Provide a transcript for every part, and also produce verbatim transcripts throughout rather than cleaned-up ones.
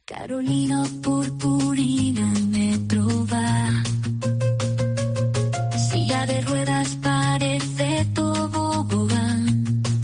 Carolina purpurina me trova. Silla de ruedas parece tobogán.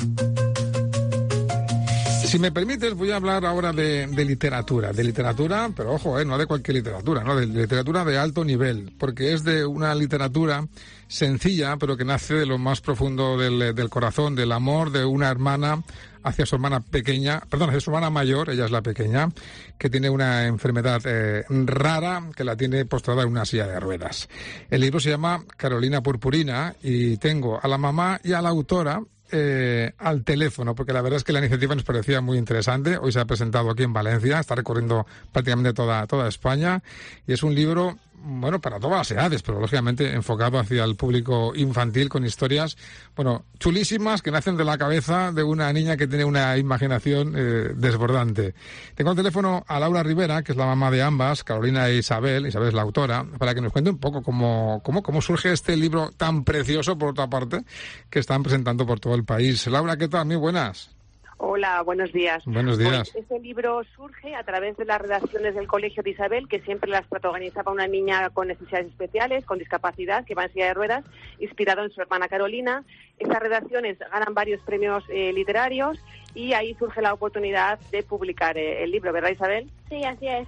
Si me permites, voy a hablar ahora de, de literatura. De literatura, pero ojo, eh, no de cualquier literatura, ¿no? De literatura de alto nivel, porque es de una literatura sencilla, pero que nace de lo más profundo del, del corazón, del amor de una hermana hacia su hermana pequeña, perdón, hacia su hermana mayor, ella es la pequeña, que tiene una enfermedad eh, rara, que la tiene postrada en una silla de ruedas. El libro se llama Carolina Purpurina y tengo a la mamá y a la autora eh, al teléfono, porque la verdad es que la iniciativa nos parecía muy interesante. Hoy se ha presentado aquí en Valencia, está recorriendo prácticamente toda, toda España, y es un libro, bueno, para todas las edades, pero lógicamente enfocado hacia el público infantil, con historias, bueno, chulísimas, que nacen de la cabeza de una niña que tiene una imaginación eh, desbordante. Tengo al teléfono a Laura Rivera, que es la mamá de ambas, Carolina e Isabel. Isabel es la autora, para que nos cuente un poco cómo, cómo, cómo surge este libro tan precioso, por otra parte, que están presentando por todo el país. Laura, ¿qué tal? Muy buenas. Hola, buenos días. Buenos días. Pues este libro surge a través de las redacciones del Colegio de Isabel, que siempre las protagonizaba una niña con necesidades especiales, con discapacidad, que va en silla de ruedas, inspirado en su hermana Carolina. Estas redacciones ganan varios premios eh, literarios y ahí surge la oportunidad de publicar eh, el libro, ¿verdad, Isabel? Sí, así es.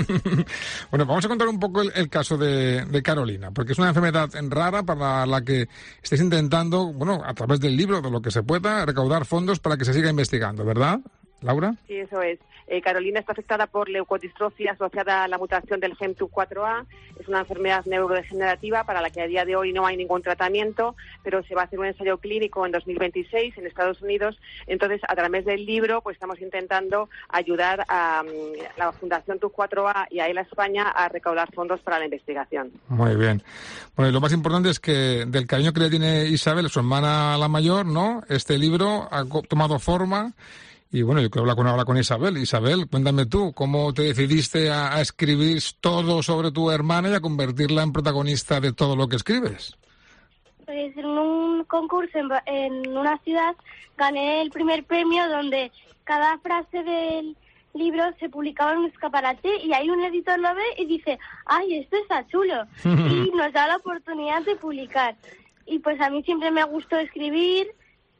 Bueno, vamos a contar un poco el, el caso de, de Carolina, porque es una enfermedad rara para la que estáis intentando, bueno, a través del libro, de lo que se pueda, recaudar fondos para que se siga investigando, ¿verdad, Laura? Sí, eso es. Eh, Carolina está afectada por leucodistrofia asociada a la mutación del gen T U cuatro A. Es una enfermedad neurodegenerativa para la que a día de hoy no hay ningún tratamiento, pero se va a hacer un ensayo clínico en dos mil veintiséis en Estados Unidos. Entonces, a través del libro, pues estamos intentando ayudar a um, la Fundación T U cuatro A y a ELA España a recaudar fondos para la investigación. Muy bien. Bueno, y lo más importante es que del cariño que le tiene Isabel, su hermana la mayor, ¿no? Este libro ha tomado forma. Y bueno, yo quiero hablar con, ahora con Isabel. Isabel, cuéntame tú, ¿cómo te decidiste a, a escribir todo sobre tu hermana y a convertirla en protagonista de todo lo que escribes? Pues en un concurso en, en una ciudad gané el primer premio, donde cada frase del libro se publicaba en un escaparate y ahí un editor lo ve y dice, ¡ay, esto está chulo! Y nos da la oportunidad de publicar. Y pues a mí siempre me gustó escribir.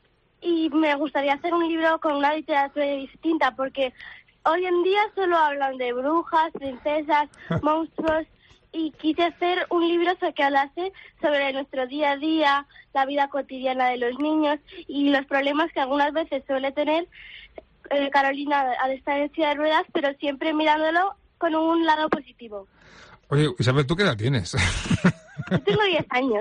Y me gustaría hacer un libro con una literatura distinta, porque hoy en día solo hablan de brujas, princesas, monstruos, y quise hacer un libro que hablase sobre nuestro día a día, la vida cotidiana de los niños y los problemas que algunas veces suele tener eh, Carolina al estar en silla de ruedas, pero siempre mirándolo con un lado positivo. Oye, Isabel, ¿tú qué edad tienes? Yo tengo diez años.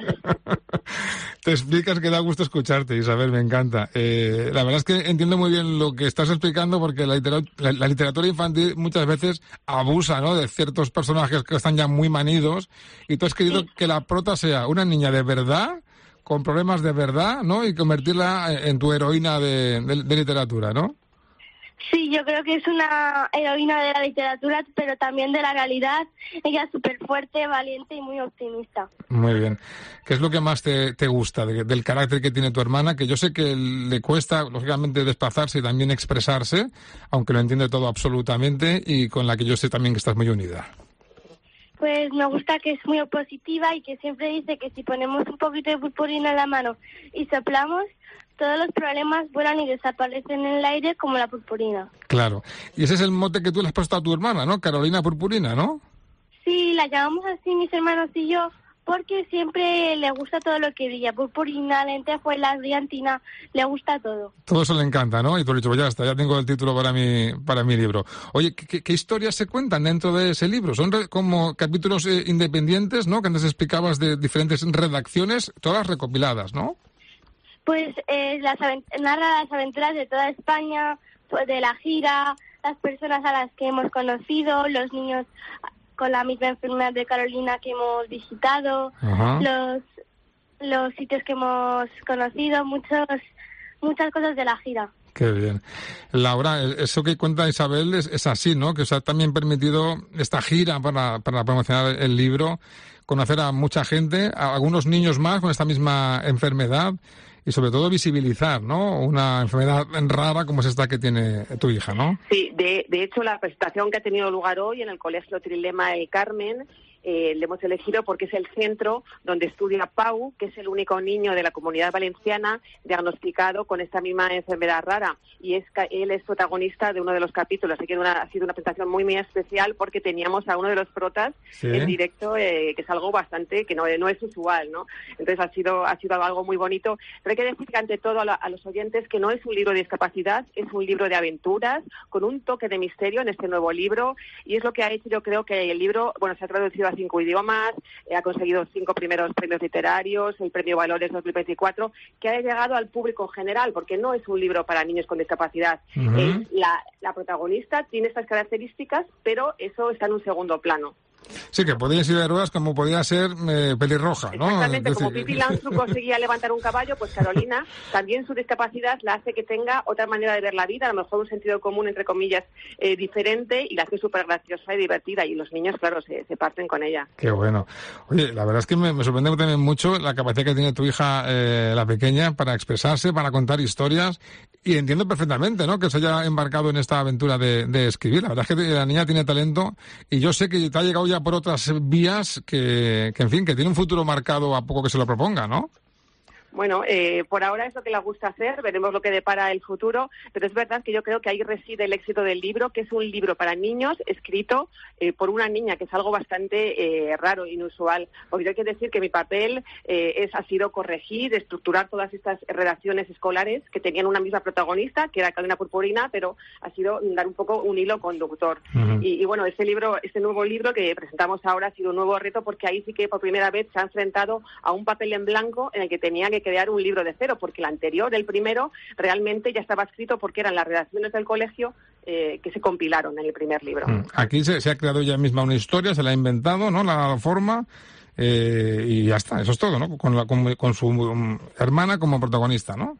Te explicas, que da gusto escucharte, Isabel, me encanta. Eh, la verdad es que entiendo muy bien lo que estás explicando, porque la, literatura, la, la literatura infantil muchas veces abusa, ¿no?, de ciertos personajes que están ya muy manidos, y tú has querido sí. que la prota sea una niña de verdad, con problemas de verdad, ¿no?, y convertirla en tu heroína de, de, de literatura, ¿no? Sí, yo creo que es una heroína de la literatura, pero también de la realidad. Ella es súper fuerte, valiente y muy optimista. Muy bien. ¿Qué es lo que más te, te gusta de, del carácter que tiene tu hermana? Que yo sé que le cuesta, lógicamente, desplazarse y también expresarse, aunque lo entiende todo absolutamente, y con la que yo sé también que estás muy unida. Pues me gusta que es muy positiva y que siempre dice que si ponemos un poquito de purpurina en la mano y soplamos, todos los problemas vuelan y desaparecen en el aire como la purpurina. Claro. Y ese es el mote que tú le has puesto a tu hermana, ¿no? Carolina Purpurina, ¿no? Sí, la llamamos así mis hermanos y yo, porque siempre le gusta todo lo que brilla. Purpurina, lentejuelas, brillantina, le gusta todo. Todo eso le encanta, ¿no? Y tú has dicho, pues ya está, ya tengo el título para mi, para mi libro. Oye, ¿qué, qué historias se cuentan dentro de ese libro? Son re, como capítulos eh, independientes, ¿no?, que antes explicabas, de diferentes redacciones, todas recopiladas, ¿no? Pues eh, las avent- narra las aventuras de toda España, pues, de la gira, las personas a las que hemos conocido, los niños con la misma enfermedad de Carolina que hemos visitado, Ajá. los los sitios que hemos conocido, muchos muchas cosas de la gira. Qué bien. Laura, eso que cuenta Isabel es, es así, ¿no? Que os ha también permitido esta gira para, para promocionar el libro, conocer a mucha gente, a algunos niños más con esta misma enfermedad. y sobre todo visibilizar, ¿no? Una enfermedad rara como es esta que tiene tu hija, ¿no? Sí, de, de hecho la presentación que ha tenido lugar hoy en el Colegio Trilema El Carmen, Eh, le hemos elegido porque es el centro donde estudia Pau, que es el único niño de la Comunidad Valenciana diagnosticado con esta misma enfermedad rara. Y es él es protagonista de uno de los capítulos. Así que una, ha sido una presentación muy, muy especial porque teníamos a uno de los protas ¿sí? en directo, eh, que es algo bastante que no, no es usual, ¿no? Entonces ha sido, ha sido algo muy bonito. Pero hay que decir que ante todo a, la, a los oyentes que no es un libro de discapacidad, es un libro de aventuras con un toque de misterio en este nuevo libro. Y es lo que ha hecho, yo creo que el libro, bueno, se ha traducido a cinco idiomas, eh, ha conseguido cinco primeros premios literarios, el premio Valores dos mil veinticuatro, que ha llegado al público en general, porque no es un libro para niños con discapacidad. Uh-huh. Es la, la protagonista tiene estas características, pero eso está en un segundo plano. Sí, que podía ser de ruedas como podía ser eh, pelirroja, ¿no? Exactamente, es decir... como Pipi Landru conseguía levantar un caballo, pues Carolina, también su discapacidad la hace que tenga otra manera de ver la vida, a lo mejor un sentido común, entre comillas, eh, diferente, y la hace súper graciosa y divertida, y los niños, claro, se, se parten con ella. Qué bueno. Oye, la verdad es que me, me sorprende también mucho la capacidad que tiene tu hija, eh, la pequeña, para expresarse, para contar historias, y entiendo perfectamente, ¿no?, que se haya embarcado en esta aventura de, de escribir. La verdad es que la niña tiene talento, y yo sé que te ha llegado ya por otras vías que, que, en fin, que tiene un futuro marcado a poco que se lo proponga, ¿no? Bueno, eh, por ahora es lo que le gusta hacer, veremos lo que depara el futuro, pero es verdad que yo creo que ahí reside el éxito del libro, que es un libro para niños escrito eh, por una niña, que es algo bastante eh, raro, inusual, porque hay que decir que mi papel eh, es, ha sido corregir, estructurar todas estas redacciones escolares que tenían una misma protagonista, que era Carolina Purpurina, pero ha sido dar un poco un hilo conductor. Uh-huh. Y, y bueno, este libro, este nuevo libro que presentamos ahora ha sido un nuevo reto, porque ahí sí que por primera vez se ha enfrentado a un papel en blanco en el que tenía que crear un libro de cero, porque el anterior, el primero, realmente ya estaba escrito porque eran las redacciones del colegio eh, que se compilaron en el primer libro. Aquí se, se ha creado ella misma una historia, se la ha inventado, ¿no?, la forma, eh, y ya está, eso es todo, ¿no?, con, la, con, con su um, hermana como protagonista, ¿no?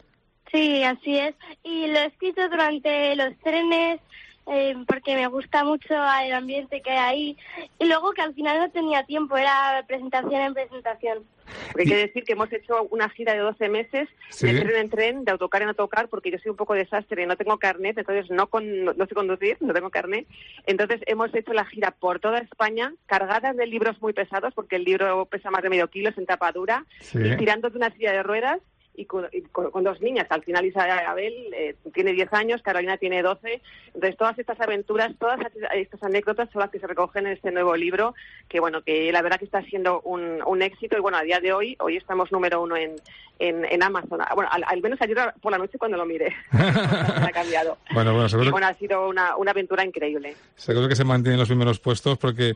Sí, así es, y lo he escrito durante los trenes, Eh, porque me gusta mucho el ambiente que hay ahí, y luego que al final no tenía tiempo, era presentación en presentación. Porque hay que decir que hemos hecho una gira de doce meses, ¿sí?, de tren en tren, de autocar en autocar, porque yo soy un poco desastre y no tengo carnet, entonces no, con, no, no sé conducir, no tengo carnet. Entonces hemos hecho la gira por toda España, cargadas de libros muy pesados, porque el libro pesa más de medio kilo, es en tapa dura, sí, y tirando de una silla de ruedas, y con, y con, con dos niñas. Al final Isabel eh, tiene diez años, Carolina tiene doce. Entonces todas estas aventuras, todas estas anécdotas son las que se recogen en este nuevo libro, que bueno, que la verdad que está siendo un, un éxito, y bueno, a día de hoy, hoy estamos número uno en, en, en Amazon. Bueno, al, al menos ayer por la noche cuando lo miré. ha cambiado. Bueno, bueno, seguro. Y bueno, ha sido una, una aventura increíble. Seguro que se mantienen los primeros puestos, porque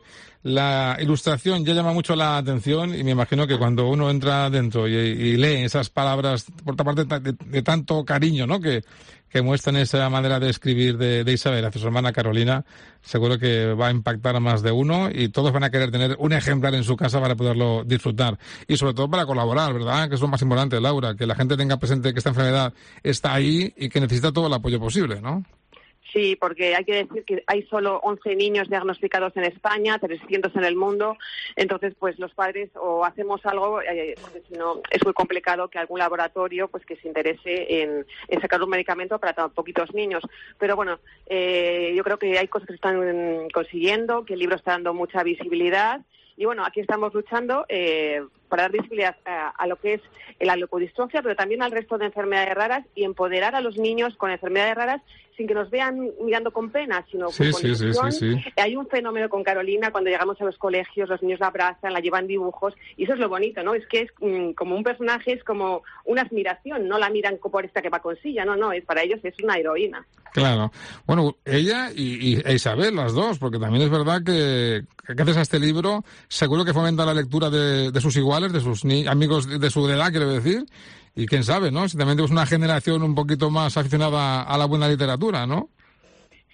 la ilustración ya llama mucho la atención, y me imagino que cuando uno entra dentro y, y lee esas palabras por otra parte de, de tanto cariño, ¿no?, que, que muestran esa manera de escribir de, de Isabel hacia su hermana Carolina, seguro que va a impactar a más de uno, y todos van a querer tener un ejemplar en su casa para poderlo disfrutar, y sobre todo para colaborar, ¿verdad?, que es lo más importante, Laura, que la gente tenga presente que esta enfermedad está ahí y que necesita todo el apoyo posible, ¿no? Sí, porque hay que decir que hay solo once niños diagnosticados en España, trescientos en el mundo. Entonces, pues los padres o hacemos algo, eh, porque si no es muy complicado que algún laboratorio pues que se interese en, en sacar un medicamento para tan poquitos niños. Pero bueno, eh, yo creo que hay cosas que se están consiguiendo, que el libro está dando mucha visibilidad. Y bueno, aquí estamos luchando eh, para dar visibilidad a, a lo que es la leucodistrofia, pero también al resto de enfermedades raras, y empoderar a los niños con enfermedades raras sin que nos vean mirando con pena, sino sí, con sí, sí, sí, sí. Hay un fenómeno con Carolina, cuando llegamos a los colegios, los niños la abrazan, la llevan dibujos, y eso es lo bonito, ¿no? Es que es mm, como un personaje, es como una admiración, no la miran por esta que va con silla, no, no, es para ellos es una heroína. Claro. Bueno, ella y, y e Isabel, las dos, porque también es verdad que, que gracias a este libro seguro que fomenta la lectura de, de sus iguales, de sus ni- amigos de su edad, quiero decir, y quién sabe, ¿no?, si también tenemos una generación un poquito más aficionada a la buena literatura, ¿no?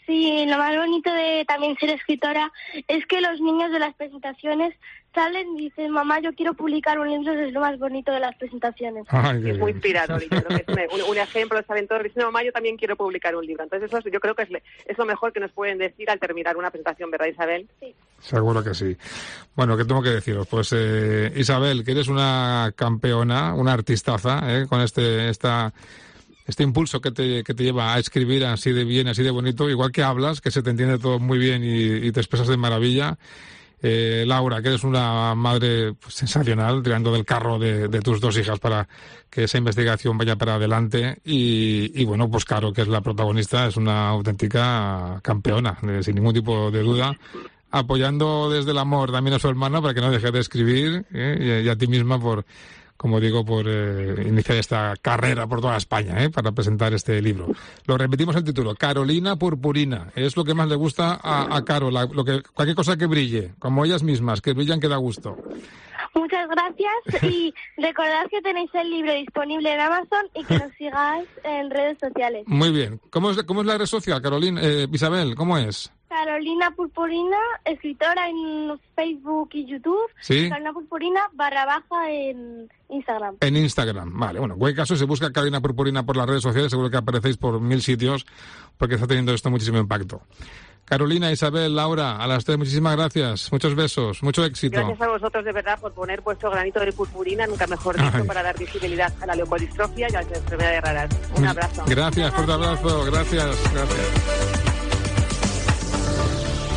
Sí, lo más bonito de también ser escritora es que los niños de las presentaciones salen y dicen, mamá, yo quiero publicar un libro, es lo más bonito de las presentaciones. Ay, Es muy inspirador y creo que es un, un, un ejemplo, saben todos diciendo, mamá, yo también quiero publicar un libro. Entonces eso yo creo que es, es lo mejor que nos pueden decir al terminar una presentación, ¿verdad, Isabel? Sí. Seguro que sí. Bueno, ¿qué tengo que deciros? Pues eh, Isabel, que eres una campeona, una artistaza, ¿eh? Con este esta este impulso que te, que te lleva a escribir así de bien, así de bonito, igual que hablas, que se te entiende todo muy bien y, y te expresas de maravilla. Eh, Laura, que eres una madre pues, sensacional, tirando del carro de, de tus dos hijas para que esa investigación vaya para adelante. Y, y bueno, pues Caro, que es la protagonista, es una auténtica campeona, eh, sin ningún tipo de duda, apoyando desde el amor también a su hermana para que no deje de escribir, eh, y, y a ti misma por, como digo, por eh, iniciar esta carrera por toda España, ¿eh? Para presentar este libro. Lo repetimos el título, Carolina Purpurina. Es lo que más le gusta a, a Caro, la, lo que, cualquier cosa que brille, como ellas mismas, que brillan que da gusto. Muchas gracias y recordad que tenéis el libro disponible en Amazon y que nos sigáis en redes sociales. Muy bien. ¿Cómo es, cómo es la red social, Carolina? Eh, Isabel, ¿cómo es? Carolina Purpurina, escritora en Facebook y YouTube. Sí. Carolina Purpurina barra baja en Instagram. En Instagram, vale. Bueno, en cualquier caso, se busca Carolina Purpurina por las redes sociales, seguro que aparecéis por mil sitios, porque está teniendo esto muchísimo impacto. Carolina, Isabel, Laura, a las tres, muchísimas gracias. Muchos besos, mucho éxito. Gracias a vosotros, de verdad, por poner vuestro granito de purpurina, nunca mejor dicho, Ay. para dar visibilidad a la leucodistrofia y a las enfermedades raras. Un abrazo. Gracias, fuerte abrazo. Gracias, gracias.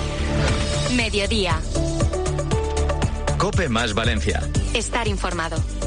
Mediodía. COPE más Valencia. Estar informado.